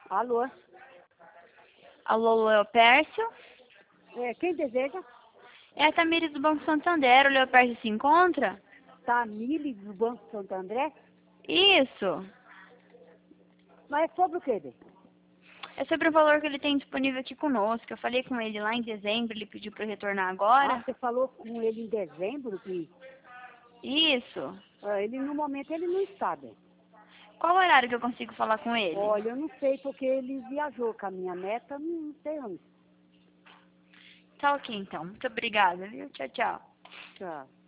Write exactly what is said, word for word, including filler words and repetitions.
Alô? Alô, Leopércio? É, quem deseja? É a Tamires do Banco Santander. O Leopércio se encontra? Tamires do Banco Santo André? Isso. Mas é sobre o quê, Bê? É sobre o valor que ele tem disponível aqui conosco. Eu falei com ele lá em dezembro, ele pediu para retornar Ah, agora. você falou com ele em dezembro que Isso. ah, ele no momento ele não está, Bê. Qual horário que eu consigo falar com ele? Olha, eu não sei porque ele viajou com a minha neta, não sei onde. Tá ok, então. Muito obrigada, viu? Tchau, tchau. Tchau.